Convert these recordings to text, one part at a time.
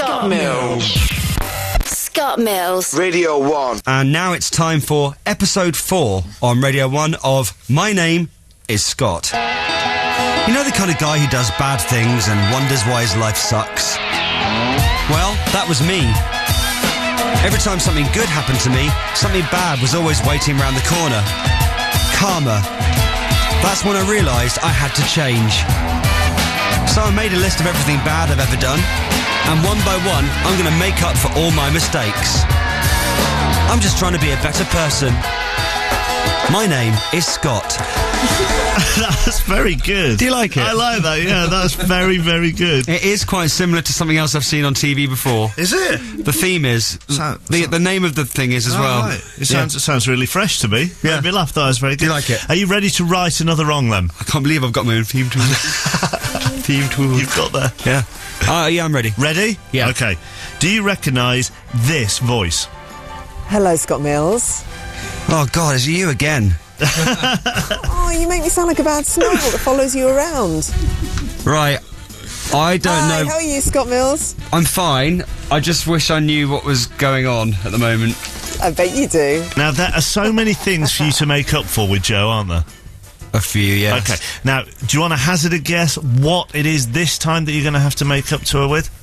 Scott Mills. Scott Mills. Radio 1. And now it's time for episode 4 on Radio 1 of My Name is Scott. You know the kind of guy who does bad things and wonders why his life sucks? Well, that was me. Every time something good happened to me, something bad was always waiting around the corner. Karma. That's when I realised I had to change. So I made a list of everything bad I've ever done, and one by one, I'm going to make up for all my mistakes. I'm just trying to be a better person. My name is Scott. That's very good. Do you like it? I like that, yeah, that's very, very good. It is quite similar to something else I've seen on TV before. Is it? The theme is. The name of the thing is as well. Right. It sounds really fresh to me. Yeah. Made me laugh, that was very good. Do you like it? Are you ready to write another wrong then? I can't believe I've got my own theme tool. Theme tool. You've got that. Yeah. Yeah, I'm ready. Ready? Yeah. Okay. Do you recognise this voice? Hello, Scott Mills. Oh, God, is it you again? Oh, you make me sound like a bad snowball that follows you around. Right. I don't know. How are you, Scott Mills? I'm fine. I just wish I knew what was going on at the moment. I bet you do. Now, there are so many things for you to make up for with Joe, aren't there? A few, yeah. Okay. Now, do you want to hazard a guess what it is this time that you're going to have to make up to her with?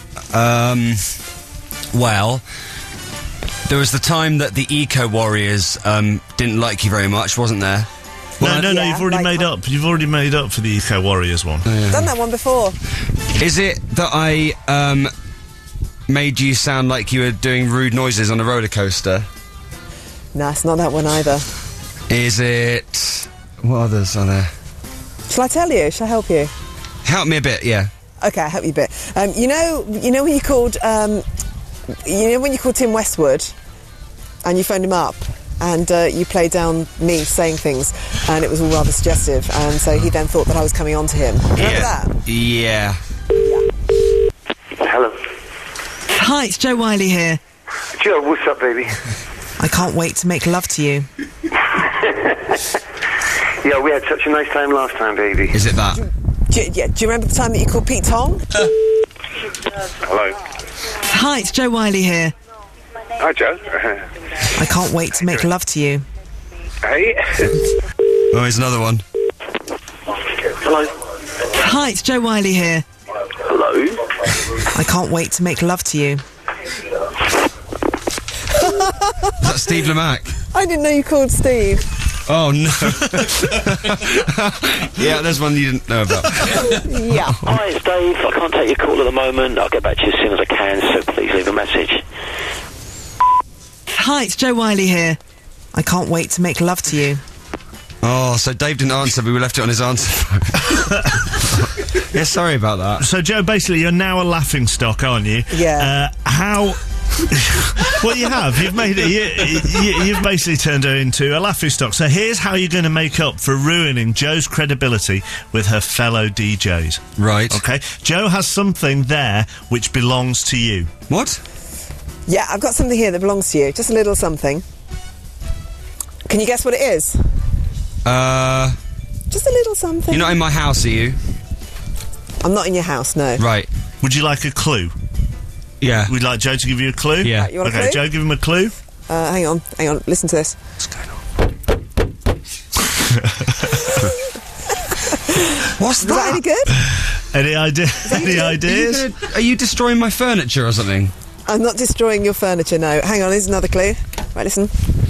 Well, there was the time that the Eco Warriors didn't like you very much, wasn't there? No, Yeah, you've already made up. You've already made up for the Eco Warriors one. Done that one before. Is it that I made you sound like you were doing rude noises on a roller coaster? No, it's not that one either. Is it... What others are there? Shall I tell you? Shall I help you? Help me a bit, yeah. Okay, I'll help you a bit. You know when you called Tim Westwood and you phoned him up and you played down me saying things and it was all rather suggestive, and so he then thought that I was coming on to him. Remember that? Yeah. Hello. Hi, it's Joe Wiley here. Joe, what's up, baby? I can't wait to make love to you. Yeah, we had such a nice time last time, baby. Is it that? Do you remember the time that you called Pete Tong? Hello. Hi, it's Joe Wiley here. Hi, Joe. I can't wait to make love to you. Hey. Oh, here's another one. Hello. Hi, it's Joe Wiley here. Hello. I can't wait to make love to you. Is that Steve Lamacq? I didn't know you called Steve. Oh, no. Yeah, there's one you didn't know about. Yeah. Hi, it's Dave. I can't take your call at the moment. I'll get back to you as soon as I can, so please leave a message. Hi, it's Joe Wiley here. I can't wait to make love to you. Oh, so Dave didn't answer, but we left it on his answer phone. Yeah, sorry about that. So, Joe, basically, you're now a laughingstock, aren't you? Yeah. How... Well, you have. You've made it. You've basically turned her into a laughingstock. So here's how you're going to make up for ruining Joe's credibility with her fellow DJs. Right. Okay. Joe has something there which belongs to you. What? Yeah, I've got something here that belongs to you. Just a little something. Can you guess what it is? Just a little something. You're not in my house, are you? I'm not in your house, no. Right. Would you like a clue? Yeah. Would you like Joe to give you a clue? Yeah. Right, you want a Okay, clue? Joe, give him a clue. Hang on. Listen to this. What's going on? What's Was that any good? Any idea? Any ideas? Are you destroying my furniture or something? I'm not destroying your furniture, no. Hang on, here's another clue. Right, listen.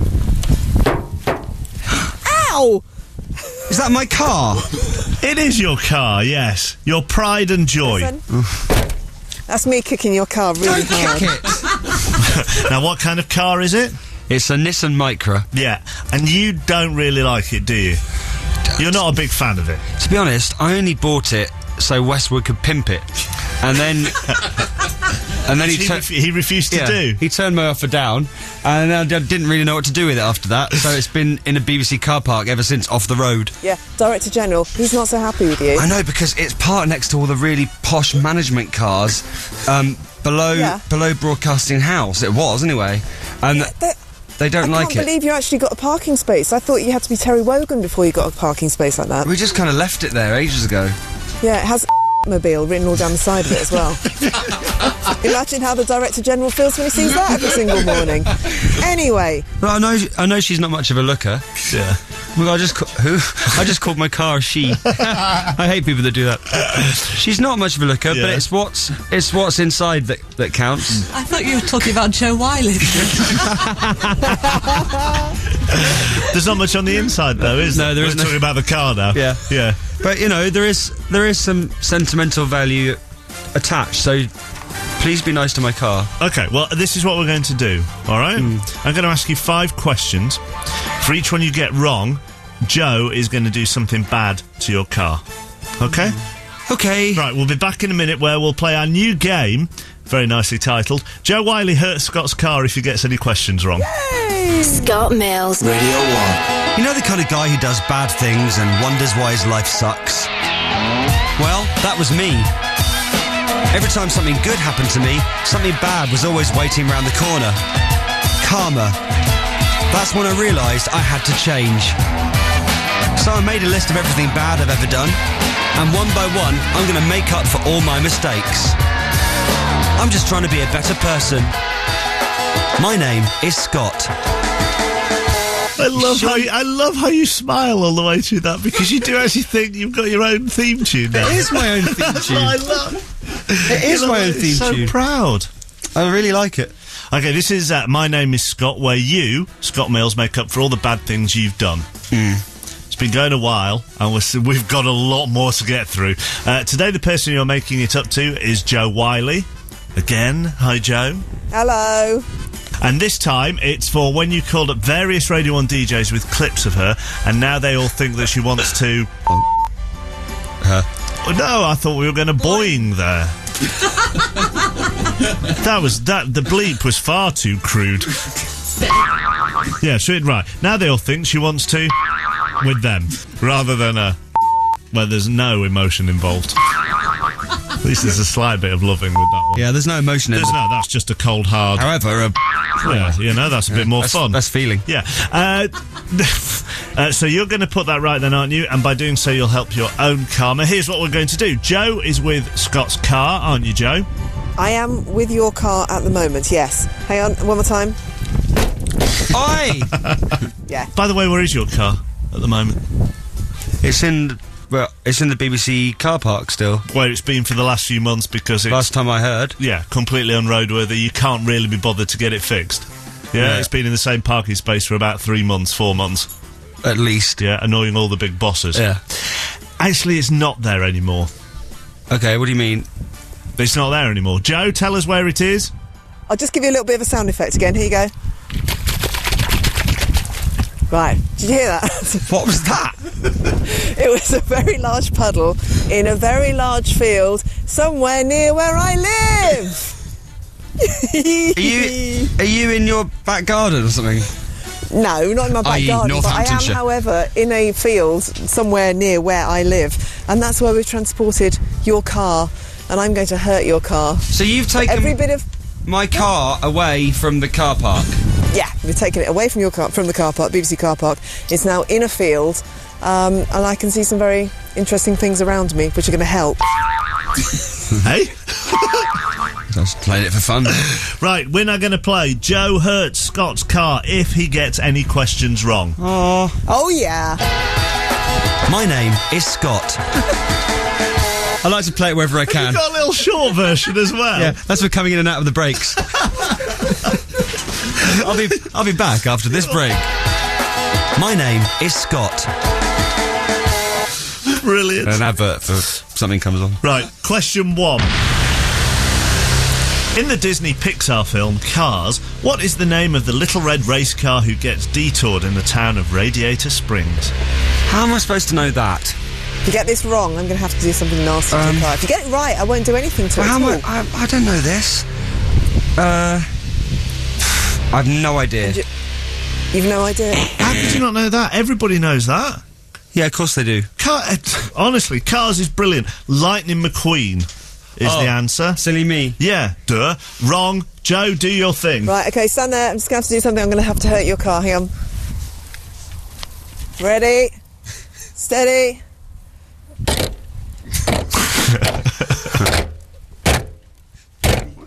Ow! Is that my car? It is your car, yes. Your pride and joy. Listen. That's me kicking your car really hard. Kick it. Now, what kind of car is it? It's a Nissan Micra. Yeah, and you don't really like it, do you? You're not a big fan of it. To be honest, I only bought it so Westwood could pimp it. And then... and then he refused to do. He turned my offer down, and I didn't really know what to do with it after that, so it's been in a BBC car park ever since, off the road. Yeah, Director General, he's not so happy with you. I know, because it's parked next to all the really posh management cars below Broadcasting House. It was, anyway. And they don't like it. I can't believe you actually got a parking space. I thought you had to be Terry Wogan before you got a parking space like that. We just kind of left it there ages ago. Yeah, it has mobile written all down the side of it as well. Imagine how the Director General feels when he sees that every single morning. Anyway. Well, I know she's not much of a looker. Yeah. Well, I just called my car a she. I hate people that do that. She's not much of a looker, but it's what's inside that counts. I thought you were talking about Joe Wiley. There's not much on the inside, though, is there? No, there We're isn't. talking about the car now. Yeah. Yeah. But, you know, there is some sentimental value attached, so please be nice to my car. Okay, well, this is what we're going to do, all right? I'm going to ask you 5 questions. For each one you get wrong, Joe is going to do something bad to your car. Okay? Okay. Right, we'll be back in a minute where we'll play our new game, very nicely titled, Joe Wiley hurts Scott's car if he gets any questions wrong. Scott Mills. You know the kind of guy who does bad things and wonders why his life sucks? Well, that was me. Every time something good happened to me, something bad was always waiting around the corner. Karma. That's when I realised I had to change. So I made a list of everything bad I've ever done, and one by one, I'm going to make up for all my mistakes. I'm just trying to be a better person. My name is Scott. I love how you smile all the way through that, because you do actually think you've got your own theme tune now. It is my own theme tune. I love It is my own theme so tune. Proud. I really like it. Okay, this is My Name is Scott, where you, Scott Mills, make up for all the bad things you've done. It's been going a while, and we've got a lot more to get through. Today, the person you're making it up to is Joe Wiley. Again, hi Joe. Hello. And this time, it's for when you called up various Radio 1 DJs with clips of her, and now they all think that she wants to... Her. Oh, no, I thought we were going to boing there. The bleep was far too crude. Yeah, right. Now they all think she wants to with them, rather than where there's no emotion involved. At least there's a slight bit of loving with that one. Yeah, there's no emotion in it. That's just a cold hard. However, Yeah, that's a bit more fun. That's feeling. Yeah. So you're going to put that right then, aren't you? And by doing so, you'll help your own karma. Here's what we're going to do. Joe is with Scott's car, aren't you, Joe? I am with your car at the moment, yes. Hang on, one more time. Oi! Yeah. By the way, where is your car at the moment? It's in the BBC car park still. Where it's been for the last few months, because it's... Last time I heard. Yeah, completely unroadworthy. You can't really be bothered to get it fixed. Yeah, it's been in the same parking space for about 3 months, 4 months. At least. Yeah, annoying all the big bosses. Yeah. Actually, it's not there anymore. Okay, what do you mean? It's not there anymore. Joe, tell us where it is. I'll just give you a little bit of a sound effect again. Here you go. Right, did you hear that? What was that? It was a very large puddle in a very large field somewhere near where I live. Are you in your back garden or something? No, not in my back i.e. garden, but I am, Northamptonshire. however, in a field somewhere near where I live, and that's where we've transported your car, and I'm going to hurt your car. So you've taken Every bit of... my car away from the car park? Yeah, we've taken it away from your car, from the car park, BBC car park. It's now in a field, and I can see some very interesting things around me, which are going to help. Hey? I was playing it for fun. Right, we're now going to play Joe hurts Scott's car if he gets any questions wrong. Oh, yeah. My name is Scott. I like to play it wherever I can. You've got a little short version as well. Yeah, that's for coming in and out of the breaks. I'll be back after this break. My name is Scott. Brilliant. An advert for something comes on. Right, question 1. In the Disney Pixar film Cars, what is the name of the little red race car who gets detoured in the town of Radiator Springs? How am I supposed to know that? If you get this wrong, I'm going to have to do something nasty to your car. If you get it right, I won't do anything to it How at am all. I don't know this. I've no idea. You've no idea. How could you not know that? Everybody knows that. Yeah, of course they do. Honestly, Cars is brilliant. Lightning McQueen is the answer. Silly me. Yeah, duh. Wrong. Joe, do your thing. Right, okay, stand there. I'm just going to have to do something. I'm going to have to hurt your car. Hang on. Ready? Steady.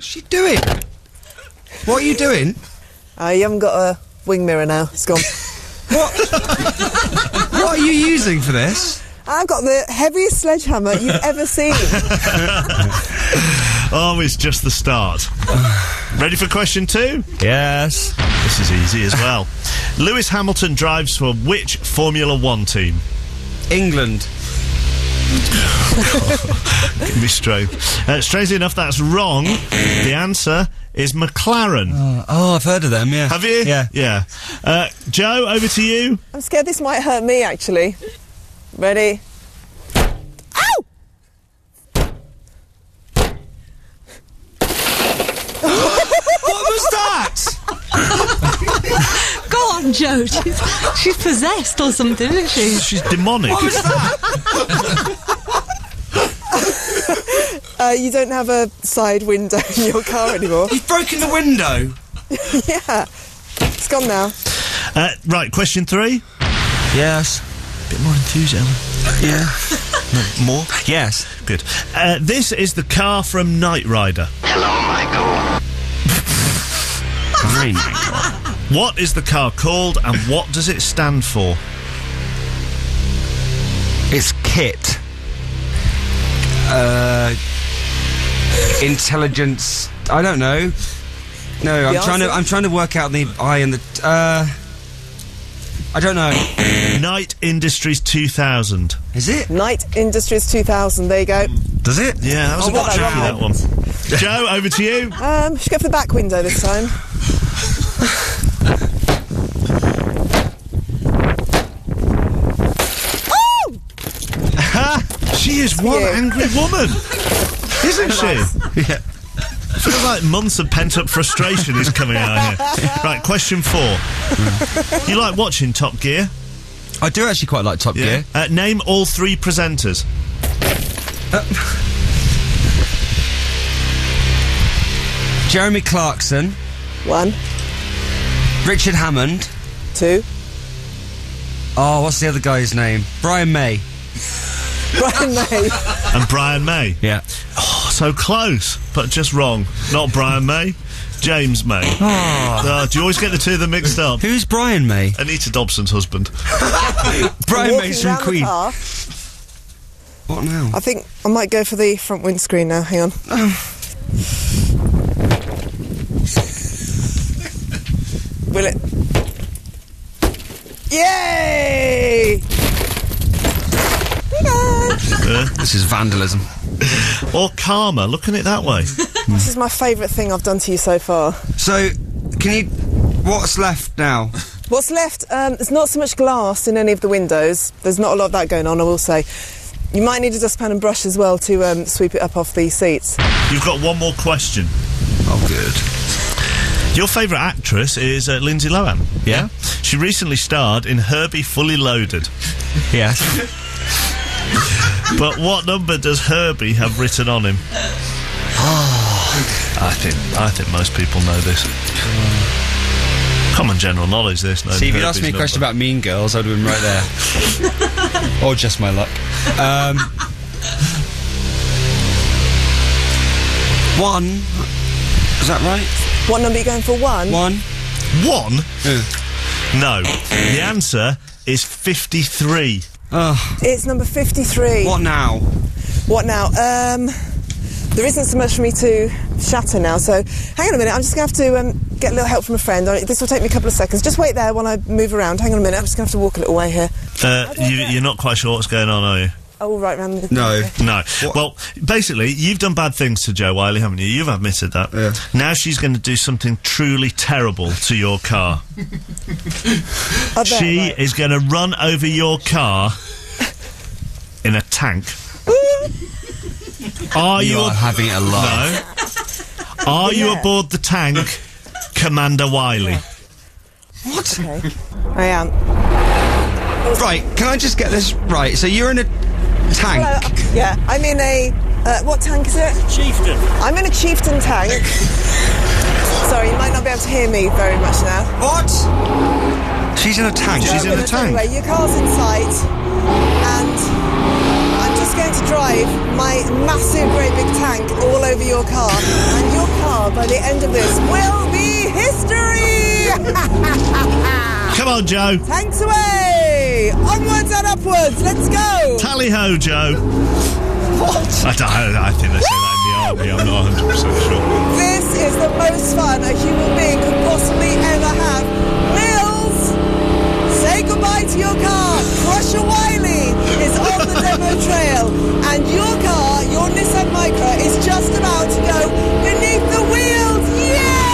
What's she doing? What are you doing? You haven't got a wing mirror now. It's gone. What are you using for this? I've got the heaviest sledgehammer you've ever seen. Oh, it's just the start. Ready for question 2? Yes. This is easy as well. Lewis Hamilton drives for which Formula 1 team? England. Give me straight. Strangely enough, that's wrong. The answer is McLaren. Oh, I've heard of them, yeah. Have you? Yeah. Yeah. Joe, over to you. I'm scared this might hurt me, actually. Ready? Ow! What was that? Go on, Joe. She's possessed or something, isn't she? She's demonic. What was that? You don't have a side window in your car anymore. You've broken the window. Yeah. It's gone now. Right, question 3. Yes. Bit more enthusiasm. Yeah. No, more? Yes. Good. This is the car from Knight Rider. Fine. What is the car called and what does it stand for? It's KIT. Intelligence. I don't know. No, I'm trying to work out the I and the. I don't know. Knight Industries 2000. Is it? Knight Industries 2000. There you go. Does it? Yeah, that was a got bit that tricky, wrong. that one. Joe, over to you. Should go for the back window this time. She is one you. angry woman, isn't she? Yeah. I feel like months of pent-up frustration is coming out here. Right, question 4. You like watching Top Gear? I do actually quite like Top Gear. Name all 3 presenters. Jeremy Clarkson, 1, Richard Hammond. 2. Oh, what's the other guy's name? Brian May. Brian May. And Brian May. Yeah. Oh, so close, but just wrong. Not Brian May, James May. Oh, do you always get the two of them mixed up? Who's Brian May? Anita Dobson's husband. Brian Walking May's from round the Queen. car. What now? I think I might go for the front windscreen now. Hang on. Will it? Yay! This is vandalism. Or karma, looking at it that way. This is my favourite thing I've done to you so far. So, what's left now? What's left? There's not so much glass in any of the windows. There's not a lot of that going on, I will say. You might need a dustpan and brush as well to sweep it up off the seats. You've got one more question. Oh, good. Your favourite actress is Lindsay Lohan. Yeah? She recently starred in Herbie Fully Loaded. Yes. But what number does Herbie have written on him? I think most people know this. Common general knowledge, this. See, if you'd asked me a question about Mean Girls, I'd have been right there. Or Just My Luck. 1. Is that right? What number are you going for? 1? 1. 1? No. The answer is 53. It's number 53. What now? What now? There isn't so much for me to shatter now, so hang on a minute. I'm just going to have to get a little help from a friend. This will take me a couple of seconds. Just wait there while I move around. Hang on a minute. I'm just going to have to walk a little way here. You're not quite sure what's going on, are you? Oh, right round the... No. No. Well, basically, you've done bad things to Jo Whiley, haven't you? You've admitted that. Yeah. Now she's going to do something truly terrible to your car. She is going to run over your car in a tank. You are having a laugh. No. Are you aboard the tank, Commander Wiley? What? Okay. I am. Right, can I just get this right? So you're in a tank. Hello. Yeah, I'm in a... what tank is it? Chieftain. I'm in a Chieftain tank. Sorry, you might not be able to hear me very much now. What? She's in a tank. She's in a tank. Anyway, your car's in sight, and I'm just going to drive my massive, great big tank all over your car, and your car car by the end of this will be history! Come on, Joe. Tanks away! Onwards and upwards, let's go! Tally ho, Joe. What? I think they say that in the army. I'm not 100% sure. This is the most fun a human being could possibly ever have. Mills, say goodbye to your car. Crusher Wiley is on the demo trail, and your car, your Nissan Micra, is just about to go beneath the wheels. Yay!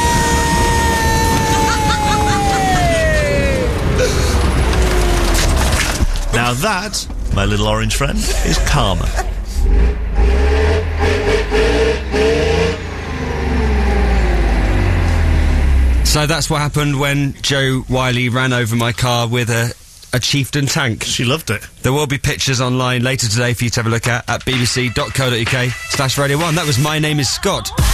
Now that, my little orange friend, is karma. So that's what happened when Joe Wiley ran over my car with a Chieftain tank. She loved it. There will be pictures online later today for you to have a look at bbc.co.uk/Radio 1. That was My Name is Scott.